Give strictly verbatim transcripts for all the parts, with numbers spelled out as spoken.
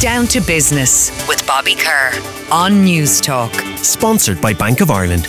Down to Business with Bobby Kerr on News Talk. Sponsored by Bank of Ireland.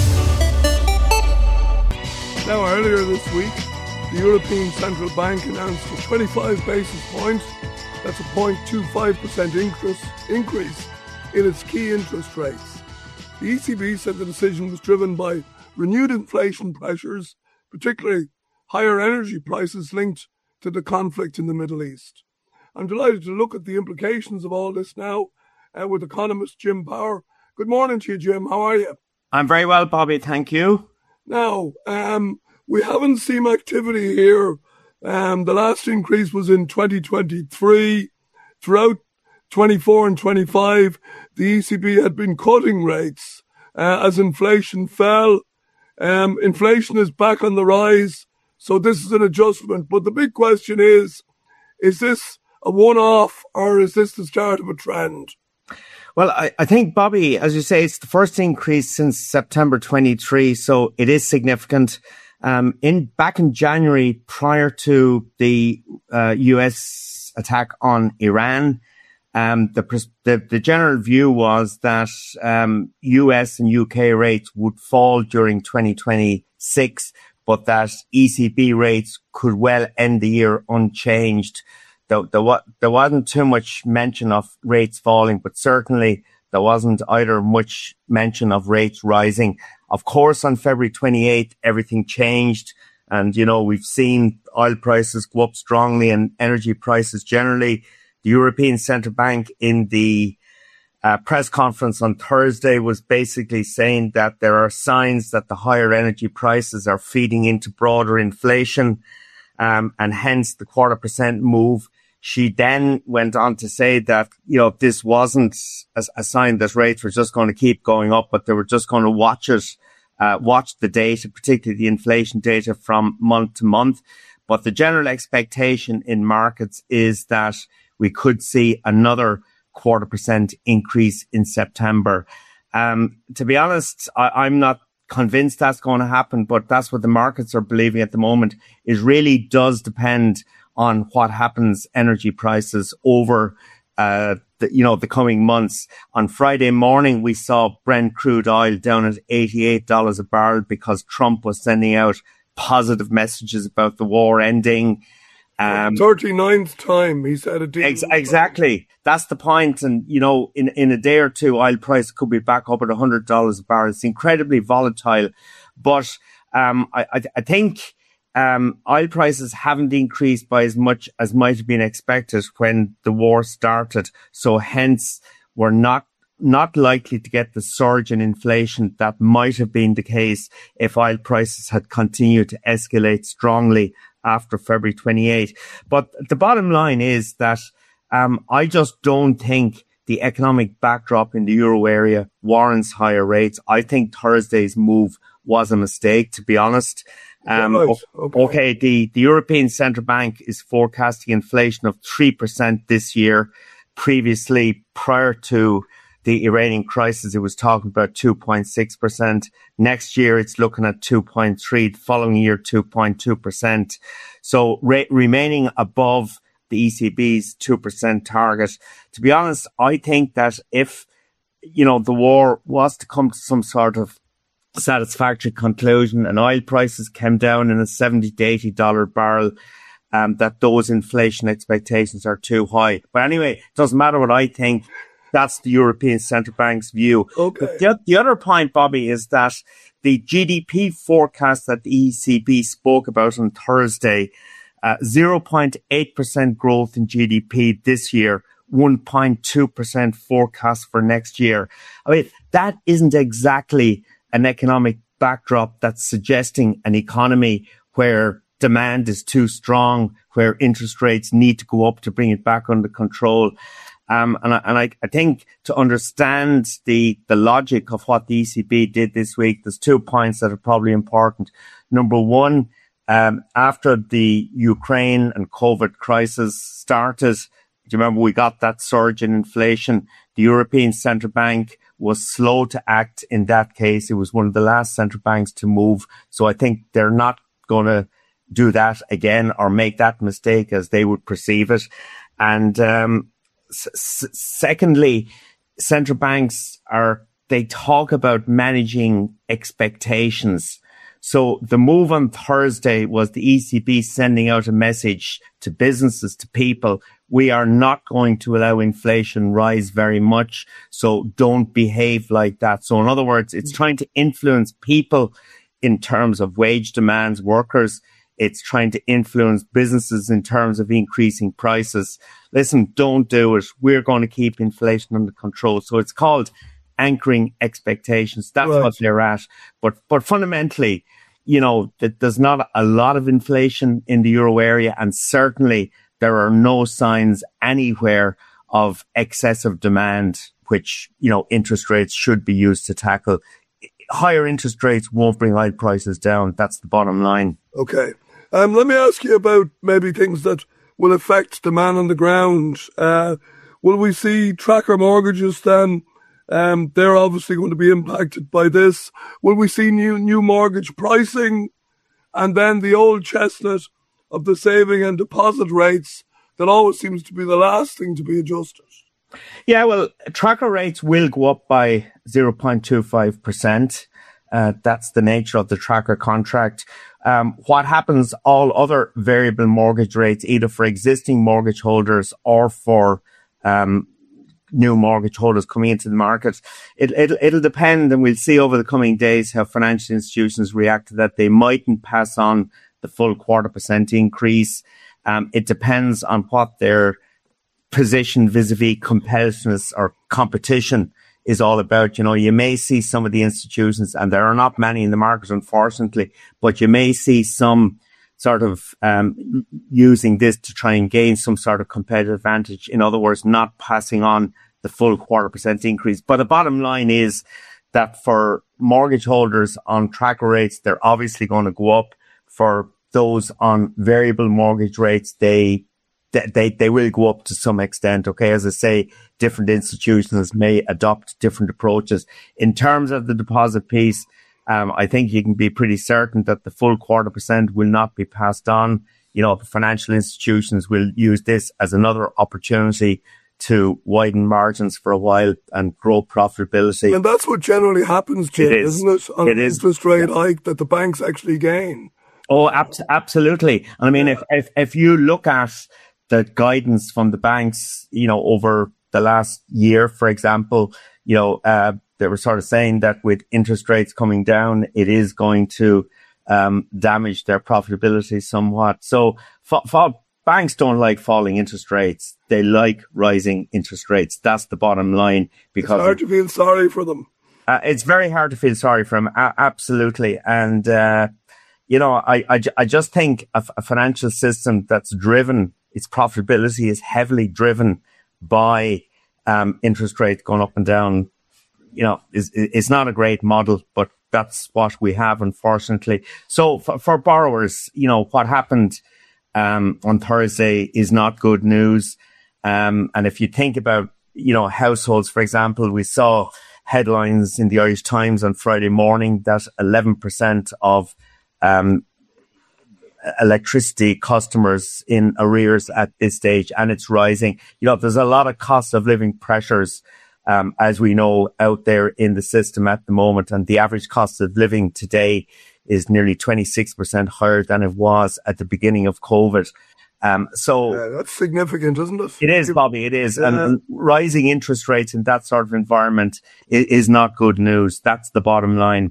Now, earlier this week, the European Central Bank announced a twenty-five basis points, that's a zero point two five percent increase, increase in its key interest rates. The E C B said the decision was driven by renewed inflation pressures, particularly higher energy prices linked to the conflict in the Middle East. I'm delighted to look at the implications of all this now uh, with economist Jim Power. Good morning to you, Jim. How are you? I'm very well, Bobby. Thank you. Now, um, we haven't seen activity here. Um, the last increase was in twenty twenty-three. Throughout twenty-four and twenty-five, the E C B had been cutting rates uh, as inflation fell. Um, inflation is back on the rise, so this is an adjustment. But the big question is, is this a one-off or is this the start of a trend? Well, I, I think, Bobby, as you say, it's the first increase since September twenty-three, so it is significant. Um, in back in January, prior to the uh, U S attack on Iran, um, the, the the general view was that um, U S and U K rates would fall during twenty twenty-six, but that E C B rates could well end the year unchanged. There, there, there wasn't too much mention of rates falling, but certainly there wasn't either much mention of rates rising. Of course, on February twenty-eighth, everything changed. And, you know, we've seen oil prices go up strongly and energy prices generally. The European Central Bank in the uh, press conference on Thursday was basically saying that there are signs that the higher energy prices are feeding into broader inflation, um, and hence the quarter percent move. She then went on to say that, you know, this wasn't a, a sign that rates were just going to keep going up, but they were just going to watch it, uh, watch the data, particularly the inflation data from month to month. But the general expectation in markets is that we could see another quarter percent increase in September. Um, to be honest, I, I'm not convinced that's going to happen, but that's what the markets are believing at the moment. It really does depend on what happens energy prices over, uh, the, you know, the coming months. On Friday morning, we saw Brent crude oil down at eighty-eight dollars a barrel because Trump was sending out positive messages about the war ending. Um, thirty-ninth time he said a deal. Ex- exactly. That's the point. And, you know, in, in a day or two, oil price could be back up at one hundred dollars a barrel. It's incredibly volatile. But, um, I, I, I think, um, oil prices haven't increased by as much as might have been expected when the war started. So hence, we're not, not likely to get the surge in inflation that might have been the case if oil prices had continued to escalate strongly after February twenty-eighth. But the bottom line is that um, I just don't think the economic backdrop in the euro area warrants higher rates. I think Thursday's move was a mistake, to be honest. Um, right. okay. okay, the, the European Central Bank is forecasting inflation of three percent this year. Previously, prior to the Iranian crisis, it was talking about two point six percent. Next year, it's looking at two point three. The following year, two point two percent. So re- remaining above the E C B's two percent target. To be honest, I think that if, you know, the war was to come to some sort of satisfactory conclusion and oil prices came down in a seventy to eighty dollars barrel, um, that those inflation expectations are too high. But anyway, it doesn't matter what I think. That's the European Central Bank's view. Okay. The, the other point, Bobby, is that the G D P forecast that the E C B spoke about on Thursday, uh, zero point eight percent growth in G D P this year, one point two percent forecast for next year. I mean, that isn't exactly an economic backdrop that's suggesting an economy where demand is too strong, where interest rates need to go up to bring it back under control. Um, and I, and I, I think to understand the, the logic of what the E C B did this week, there's two points that are probably important. Number one, um, after the Ukraine and COVID crisis started, do you remember we got that surge in inflation? The European Central Bank was slow to act in that case. It was one of the last central banks to move. So I think they're not going to do that again or make that mistake as they would perceive it. And, um, s- s- secondly, central banks are, they talk about managing expectations. So the move on Thursday was the E C B sending out a message to businesses, to people. We are not going to allow inflation rise very much. So don't behave like that. So in other words, it's trying to influence people in terms of wage demands, workers. It's trying to influence businesses in terms of increasing prices. Listen, don't do it. We're going to keep inflation under control. So it's called anchoring expectations. That's right. What they're at. But, but fundamentally, you know, that there's not a lot of inflation in the euro area, and certainly there are no signs anywhere of excessive demand, which, you know, interest rates should be used to tackle. Higher interest rates won't bring oil prices down. That's the bottom line. Okay. Um, let me ask you about maybe things that will affect the man on the ground. Uh, will we see tracker mortgages then? Um, they're obviously going to be impacted by this. Will we see new new mortgage pricing? And then the old chestnut of the saving and deposit rates that always seems to be the last thing to be adjusted. Yeah, well, tracker rates will go up by zero point two five percent. Uh, that's the nature of the tracker contract. Um, what happens, all other variable mortgage rates, either for existing mortgage holders or for um new mortgage holders coming into the market, it, it'll, it'll depend, and we'll see over the coming days how financial institutions react to that. They mightn't pass on the full quarter percent increase. Um, it depends on what their position vis-a-vis competitiveness or competition is all about. You know, you may see some of the institutions, and there are not many in the market, unfortunately, but you may see some sort of um, using this to try and gain some sort of competitive advantage. In other words, not passing on the full quarter percent increase. But the bottom line is that for mortgage holders on tracker rates, they're obviously going to go up. For those on variable mortgage rates, they they they will go up to some extent. Okay, as I say, different institutions may adopt different approaches. In terms of the deposit piece, Um, I think you can be pretty certain that the full quarter percent will not be passed on. You know, financial institutions will use this as another opportunity to widen margins for a while and grow profitability. And that's what generally happens, Jim, it is. isn't it? On it an is. interest rate yeah. hike that the banks actually gain. Oh, ab- absolutely. And I mean, yeah. if, if, if you look at the guidance from the banks, you know, over the last year, for example, you know, uh, they were sort of saying that with interest rates coming down, it is going to um, damage their profitability somewhat. So for, for banks don't like falling interest rates. They like rising interest rates. That's the bottom line. Because it's hard to feel sorry for them. Uh, it's very hard to feel sorry for them. A- absolutely. And, uh, you know, I, I, I just think a, a financial system that's driven, its profitability is heavily driven by um, interest rates going up and down. You know, is is not a great model, but that's what we have, unfortunately. So for, for borrowers, you know, what happened um, on Thursday is not good news. Um, and if you think about, you know, households, for example, we saw headlines in the Irish Times on Friday morning that eleven percent of um, electricity customers in arrears at this stage, and it's rising. You know, there's a lot of cost of living pressures Um, as we know, out there in the system at the moment. And the average cost of living today is nearly twenty-six percent higher than it was at the beginning of COVID. Um, so yeah, that's significant, isn't it? It is, Bobby, it is. Yeah. And, and rising interest rates in that sort of environment is, is not good news. That's the bottom line.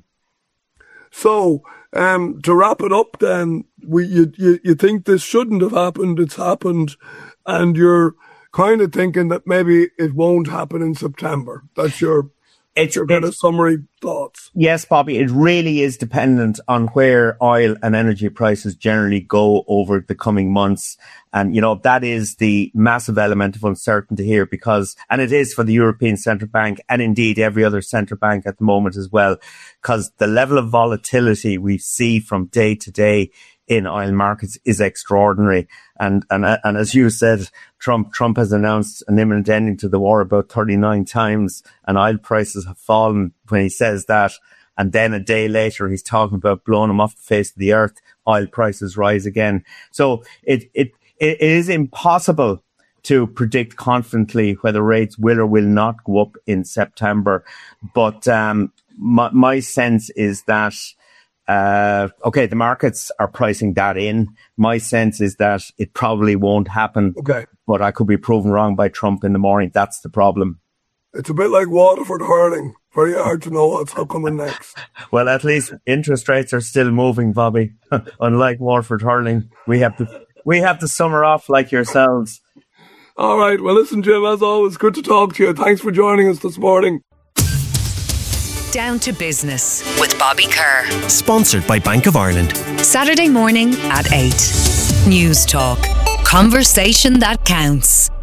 So, um, to wrap it up then, we, you, you, you think this shouldn't have happened, it's happened, and you're kind of thinking that maybe it won't happen in September. That's your, it's your kind of summary thoughts. Yes, Bobby, it really is dependent on where oil and energy prices generally go over the coming months. And, you know, that is the massive element of uncertainty here because, and it is for the European Central Bank and indeed every other central bank at the moment as well, because the level of volatility we see from day to day in oil markets is extraordinary. And, and, and as you said, Trump, Trump has announced an imminent ending to the war about thirty-nine times, and oil prices have fallen when he says that. And then a day later, he's talking about blowing them off the face of the earth. Oil prices rise again. So it, it, it is impossible to predict confidently whether rates will or will not go up in September. But um, my, my sense is that, uh, okay, the markets are pricing that in. My sense is that it probably won't happen. Okay. But I could be proven wrong by Trump in the morning. That's the problem. It's a bit like Waterford hurling. Very hard to know what's coming next. Well, at least interest rates are still moving, Bobby. Unlike Waterford hurling, we have to we have the summer off like yourselves. All right. Well, listen, Jim, as always, good to talk to you. Thanks for joining us this morning. Down to Business with Bobby Kerr. Sponsored by Bank of Ireland. Saturday morning at eight. News Talk. Conversation that counts.